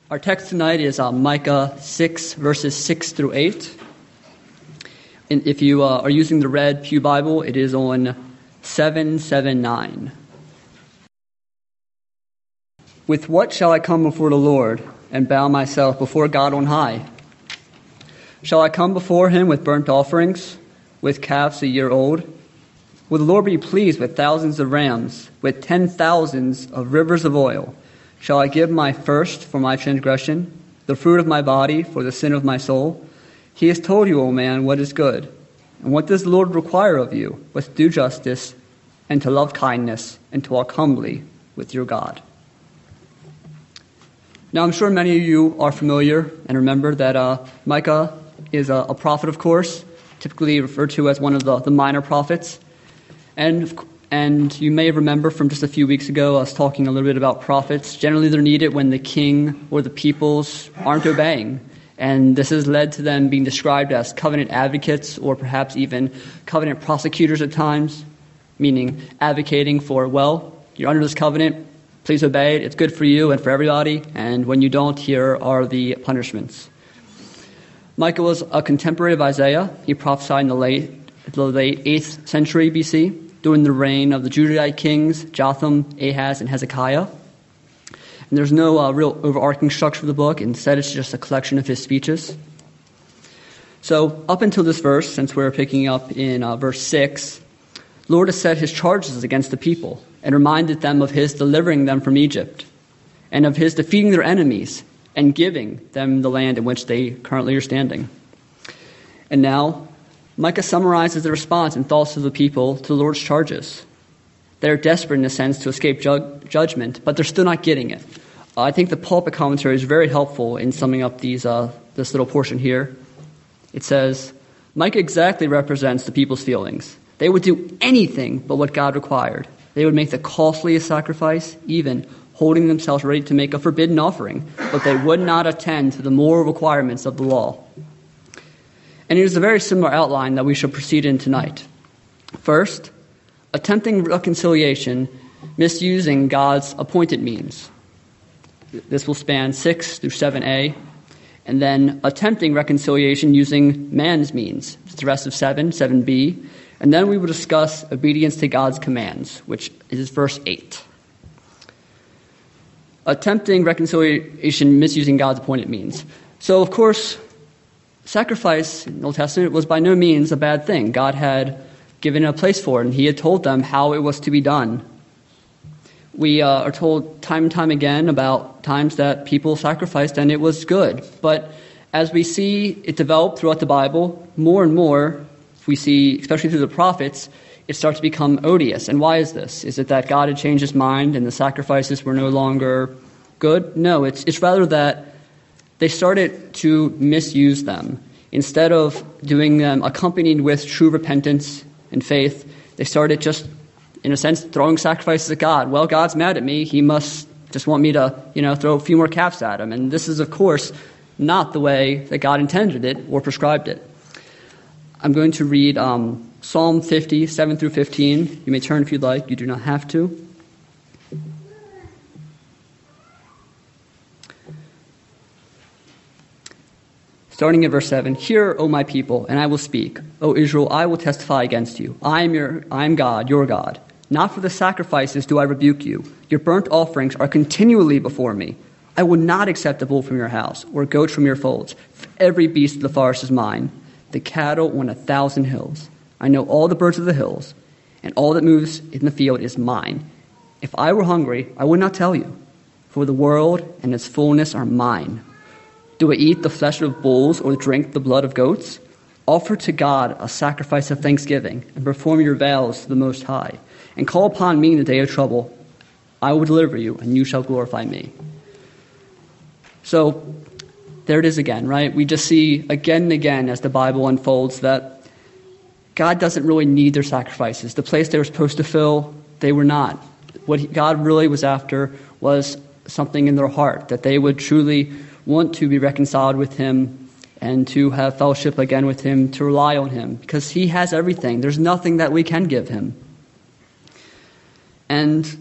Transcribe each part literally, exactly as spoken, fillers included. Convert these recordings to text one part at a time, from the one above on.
Our text tonight is uh, Micah six, verses six through eight. And if you uh, are using the Red Pew Bible, it is on seven seventy-nine. With what shall I come before the Lord and bow myself before God on high? Shall I come before him with burnt offerings, with calves a year old? Will the Lord be pleased with thousands of rams, with ten thousands of rivers of oil? Shall I give my first for my transgression, the fruit of my body for the sin of my soul? He has told you, O man, what is good. And what does the Lord require of you? But to do justice, and to love kindness, and to walk humbly with your God. Now, I'm sure many of you are familiar and remember that uh, Micah is a, a prophet, of course, typically referred to as one of the, the minor prophets. And And you may remember from just a few weeks ago us talking a little bit about prophets. Generally, they're needed when the king or the peoples aren't obeying. And this has led to them being described as covenant advocates or perhaps even covenant prosecutors at times, meaning advocating for, well, you're under this covenant, please obey it. It's good for you and for everybody. And when you don't, here are the punishments. Micah was a contemporary of Isaiah. He prophesied in the late, the late eighth century B C, during the reign of the Judahite kings, Jotham, Ahaz, and Hezekiah. And there's no uh, real overarching structure of the book. Instead, it's just a collection of his speeches. So up until this verse, since we're picking up in uh, verse six, the Lord has set his charges against the people and reminded them of his delivering them from Egypt and of his defeating their enemies and giving them the land in which they currently are standing. And now, Micah summarizes the response and thoughts of the people to the Lord's charges. They're desperate, in a sense, to escape ju- judgment, but they're still not getting it. Uh, I think the pulpit commentary is very helpful in summing up these uh, this little portion here. It says, Micah exactly represents the people's feelings. They would do anything but what God required. They would make the costliest sacrifice, even holding themselves ready to make a forbidden offering, but they would not attend to the moral requirements of the law. And it is a very similar outline that we shall proceed in tonight. First, attempting reconciliation, misusing God's appointed means. This will span six through seven a. And then attempting reconciliation using man's means. It's the rest of seven, seven b. And then we will discuss obedience to God's commands, which is verse eight. Attempting reconciliation, misusing God's appointed means. So, of course, sacrifice in the Old Testament was by no means a bad thing. God had given a place for it, and he had told them how it was to be done. We uh, are told time and time again about times that people sacrificed, and it was good. But as we see it develop throughout the Bible, more and more, we see, especially through the prophets, it starts to become odious. And why is this? Is it that God had changed his mind and the sacrifices were no longer good? No, it's it's rather that they started to misuse them. Instead of doing them accompanied with true repentance and faith, they started just, in a sense, throwing sacrifices at God. Well, God's mad at me. He must just want me to, you know, throw a few more calves at him. And this is, of course, not the way that God intended it or prescribed it. I'm going to read um, Psalm fifty, seven through fifteen. You may turn if you'd like. You do not have to. Starting at verse seven, Hear, O my people, and I will speak. O Israel, I will testify against you. I am your, I am God, your God. Not for the sacrifices do I rebuke you. Your burnt offerings are continually before me. I will not accept a bull from your house, or a goat from your folds. For every beast of the forest is mine, the cattle on a thousand hills. I know all the birds of the hills, and all that moves in the field is mine. If I were hungry, I would not tell you, for the world and its fullness are mine. Do I eat the flesh of bulls or drink the blood of goats? Offer to God a sacrifice of thanksgiving and perform your vows to the Most High. And call upon me in the day of trouble. I will deliver you, and you shall glorify me. So there it is again, right? We just see again and again as the Bible unfolds that God doesn't really need their sacrifices. The place they were supposed to fill, they were not. What God really was after was something in their heart, that they would truly want to be reconciled with him and to have fellowship again with him, to rely on him, because he has everything. There's nothing that we can give him. And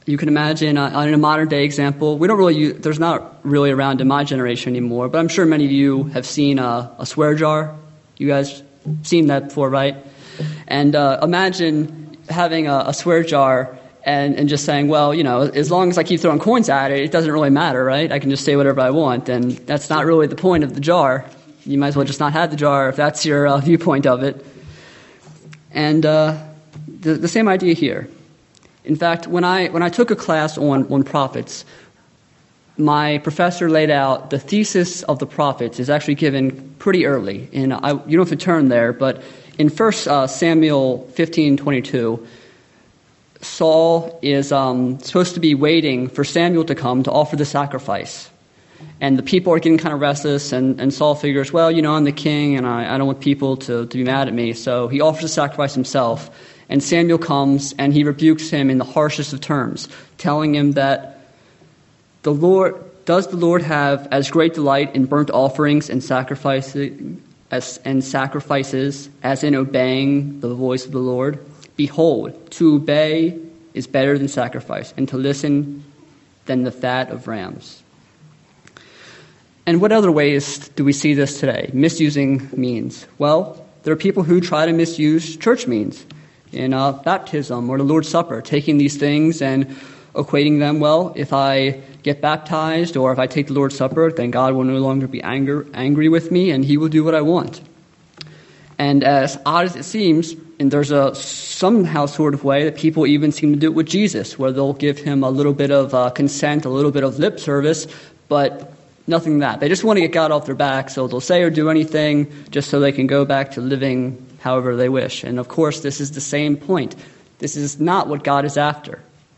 You can imagine, uh, in a modern-day example, we don't really use, there's not really around in my generation anymore, but I'm sure many of you have seen a, a swear jar. You guys seen that before, right? And uh, imagine having a, a swear jar and, and just saying, well, you know, as long as I keep throwing coins at it, it doesn't really matter, right? I can just say whatever I want, and that's not really the point of the jar. You might as well just not have the jar if that's your uh, viewpoint of it. And uh, the, the same idea here. In fact, when I when I took a class on, on prophets, my professor laid out the thesis of the prophets is actually given pretty early. And I, you don't have to turn there, but in First uh, Samuel fifteen twenty-two, Saul is um, supposed to be waiting for Samuel to come to offer the sacrifice. And the people are getting kind of restless, and, and Saul figures, well, you know, I'm the king, and I, I don't want people to, to be mad at me. So he offers the sacrifice himself. And Samuel comes, and he rebukes him in the harshest of terms, telling him that the Lord does the Lord have as great delight in burnt offerings and sacrifices as and sacrifices as in obeying the voice of the Lord? Behold, to obey is better than sacrifice, and to listen than the fat of rams. And what other ways do we see this today? Misusing means. Well, there are people who try to misuse church means in uh, baptism or the Lord's Supper, taking these things and equating them, well, if I get baptized or if I take the Lord's Supper, then God will no longer be anger, angry with me, and he will do what I want. And as odd as it seems, and there's a somehow sort of way that people even seem to do it with Jesus, where they'll give him a little bit of uh, consent, a little bit of lip service, but nothing that. They just want to get God off their back, so they'll say or do anything just so they can go back to living however they wish. And of course, this is the same point. This is not what God is after.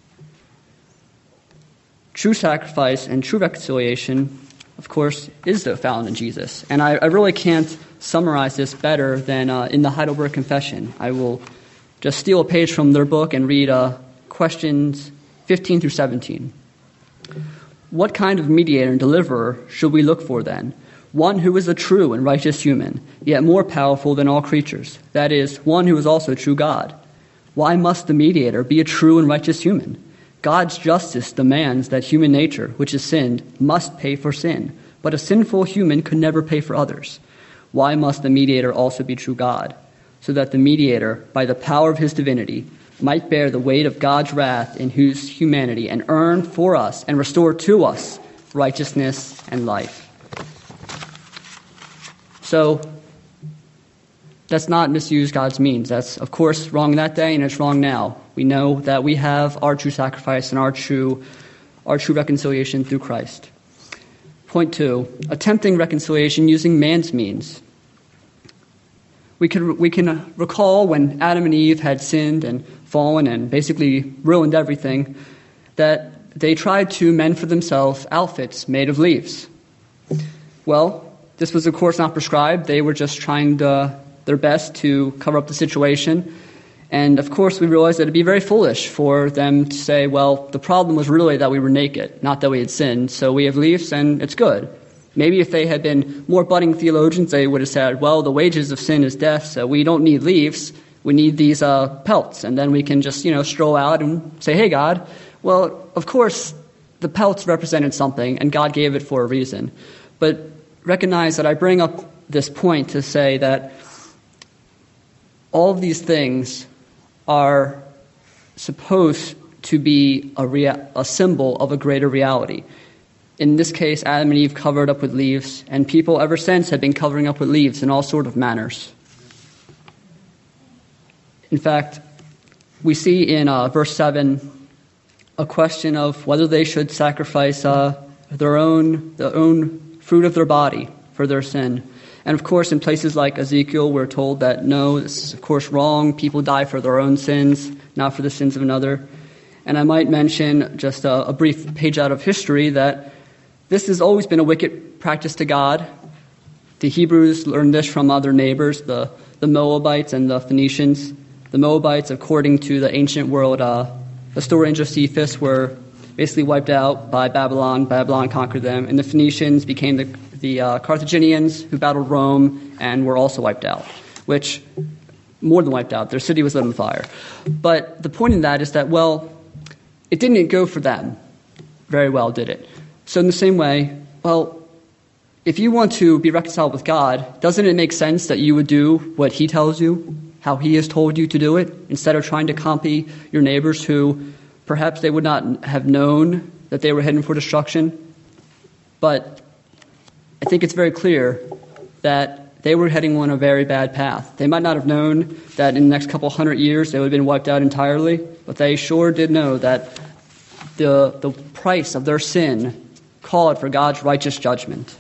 True sacrifice and true reconciliation, of course, is found in Jesus. And I, I really can't summarize this better than uh, in the Heidelberg Confession. I will just steal a page from their book and read uh, questions fifteen through seventeen. What kind of mediator and deliverer should we look for then? One who is a true and righteous human, yet more powerful than all creatures. That is, one who is also true God. Why must the mediator be a true and righteous human? God's justice demands that human nature, which is sinned, must pay for sin, but a sinful human could never pay for others. Why must the mediator also be true God? So that the mediator, by the power of his divinity, might bear the weight of God's wrath in his humanity and earn for us and restore to us righteousness and life. So that's not misuse God's means. That's, of course, wrong that day, and it's wrong now. We know that we have our true sacrifice and our true, our true reconciliation through Christ. Point two, attempting reconciliation using man's means. We can, we can recall when Adam and Eve had sinned and fallen and basically ruined everything, that they tried to mend for themselves outfits made of leaves. Well, this was, of course, not prescribed. They were just trying to, their best to cover up the situation. And, of course, we realized that it would be very foolish for them to say, well, the problem was really that we were naked, not that we had sinned, so we have leaves and it's good. Maybe if they had been more budding theologians, they would have said, well, the wages of sin is death, so we don't need leaves. We need these uh, pelts, and then we can just, you know, stroll out and say, hey, God. Well, of course, the pelts represented something, and God gave it for a reason. But recognize that I bring up this point to say that all of these things are supposed to be a, rea- a symbol of a greater reality. In this case, Adam and Eve covered up with leaves, and people ever since have been covering up with leaves in all sort of manners. In fact, we see in uh, verse seven a question of whether they should sacrifice uh, their own, their own fruit of their body for their sin. And of course, in places like Ezekiel, we're told that no, this is of course wrong. People die for their own sins, not for the sins of another. And I might mention just a, a brief page out of history that this has always been a wicked practice to God. The Hebrews learned this from other neighbors, the, the Moabites and the Phoenicians. The Moabites, according to the ancient world, uh, historian Josephus, were basically wiped out by Babylon. Babylon conquered them. And the Phoenicians became the, the uh, Carthaginians who battled Rome and were also wiped out, which, more than wiped out, their city was lit on fire. But the point in that is that, well, it didn't go for them very well, did it? So in the same way, well, if you want to be reconciled with God, doesn't it make sense that you would do what he tells you, how he has told you to do it, instead of trying to copy your neighbors who perhaps they would not have known that they were heading for destruction? But I think it's very clear that they were heading on a very bad path. They might not have known that in the next couple hundred years they would have been wiped out entirely, but they sure did know that the the price of their sin called for God's righteous judgment.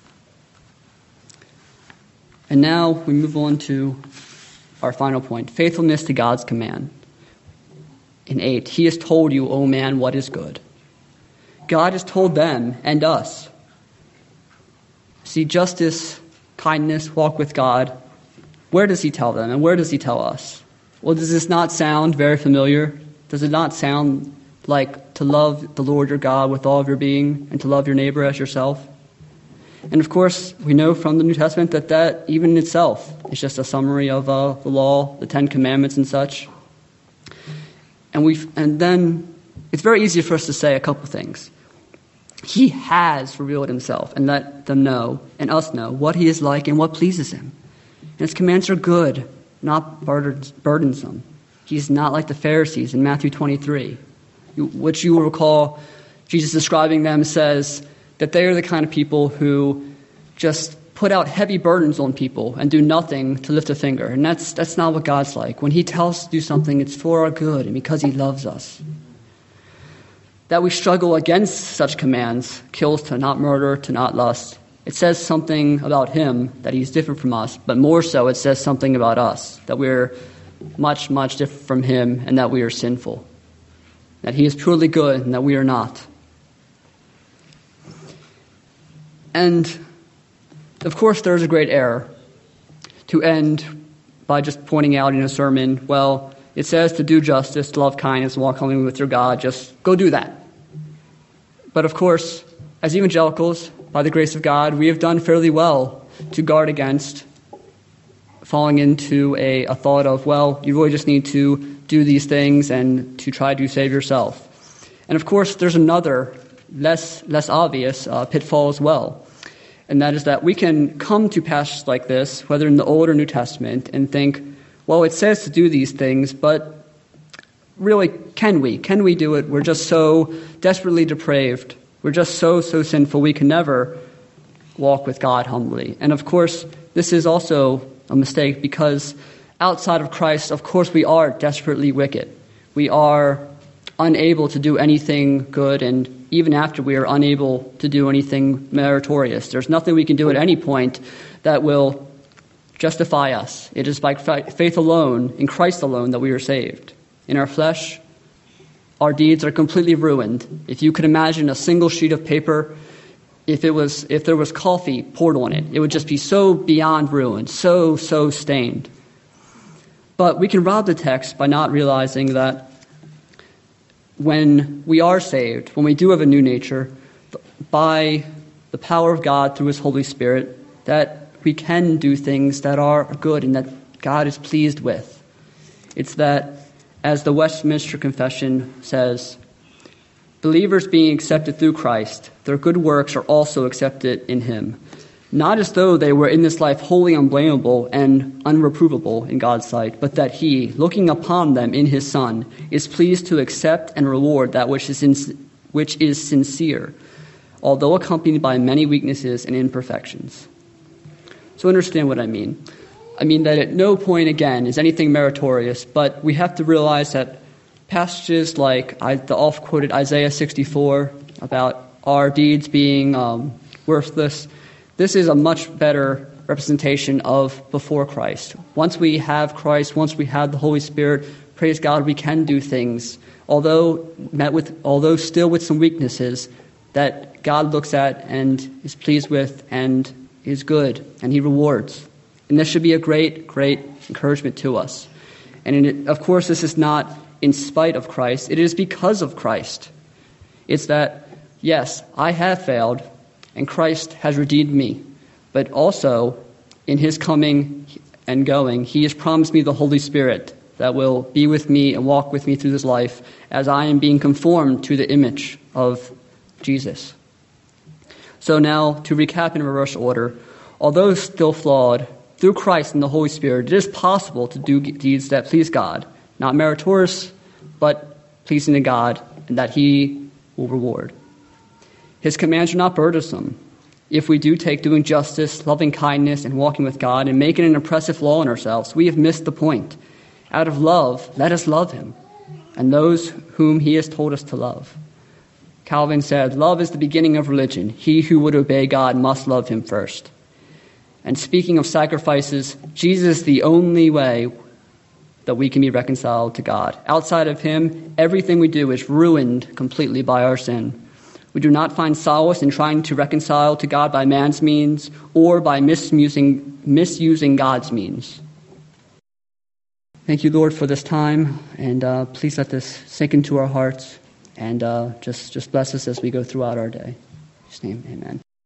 And now we move on to our final point, faithfulness to God's command. In eight, he has told you, O man, what is good. God has told them and us. See, justice, kindness, walk with God. Where does he tell them and where does he tell us? Well, does this not sound very familiar? Does it not sound like to love the Lord your God with all of your being and to love your neighbor as yourself? And of course, we know from the New Testament that that even in itself is just a summary of uh, the law, the Ten Commandments and such. And we, and then it's very easy for us to say a couple things. He has revealed himself and let them know and us know what he is like and what pleases him. And his commands are good, not burdensome. He's not like the Pharisees in Matthew twenty-three, which you will recall Jesus describing them says that they are the kind of people who just put out heavy burdens on people and do nothing to lift a finger. And that's that's not what God's like. When he tells us to do something, it's for our good and because he loves us. That we struggle against such commands, kills to not murder, to not lust. It says something about him, that he's different from us, but more so it says something about us, that we're much, much different from him and that we are sinful. That he is purely good and that we are not. And, of course, there is a great error to end by just pointing out in a sermon, well, it says to do justice, to love kindness, walk humbly with your God, just go do that. But, of course, as evangelicals, by the grace of God, we have done fairly well to guard against falling into a, a thought of, well, you really just need to do these things and to try to save yourself. And, of course, there's another less less obvious uh, pitfall as well. And that is that we can come to passages like this, whether in the Old or New Testament, and think, well, it says to do these things, but really, can we? Can we do it? We're just so desperately depraved. We're just so, so sinful. We can never walk with God humbly. And of course, this is also a mistake because outside of Christ, of course, we are desperately wicked. We are unable to do anything good, and even after we are unable to do anything meritorious. There's nothing we can do at any point that will justify us. It is by faith alone, in Christ alone, that we are saved. In our flesh, our deeds are completely ruined. If you could imagine a single sheet of paper, if it was, if there was coffee poured on it, it would just be so beyond ruined, so, so stained. But we can rob the text by not realizing that when we are saved, when we do have a new nature, by the power of God through his Holy Spirit, that we can do things that are good and that God is pleased with. It's that, as the Westminster Confession says, believers being accepted through Christ, their good works are also accepted in him, not as though they were in this life wholly unblameable and unreprovable in God's sight, but that he, looking upon them in his Son, is pleased to accept and reward that which is, in, which is sincere, although accompanied by many weaknesses and imperfections. So understand what I mean. I mean that at no point, again, is anything meritorious, but we have to realize that passages like the oft-quoted Isaiah sixty-four about our deeds being um, worthless, this is a much better representation of before Christ. Once we have Christ, once we have the Holy Spirit, praise God, we can do things, although met with, although still with some weaknesses, that God looks at and is pleased with and is good, and he rewards. And this should be a great, great encouragement to us. And in it, of course, this is not in spite of Christ. It is because of Christ. It's that, yes, I have failed, and Christ has redeemed me. But also, in his coming and going, he has promised me the Holy Spirit, that will be with me and walk with me through this life as I am being conformed to the image of Jesus. So now, to recap in reverse order, although still flawed, through Christ and the Holy Spirit, it is possible to do deeds that please God, not meritorious, but pleasing to God, and that he will reward. His commands are not burdensome. If we do take doing justice, loving kindness, and walking with God and make it an oppressive law in ourselves, we have missed the point. Out of love, let us love him, and those whom he has told us to love. Calvin said, love is the beginning of religion. He who would obey God must love him first. And speaking of sacrifices, Jesus is the only way that we can be reconciled to God. Outside of him, everything we do is ruined completely by our sin. We do not find solace in trying to reconcile to God by man's means or by misusing, misusing God's means. Thank you, Lord, for this time, and uh, please let this sink into our hearts, and uh, just, just bless us as we go throughout our day. In His name, amen.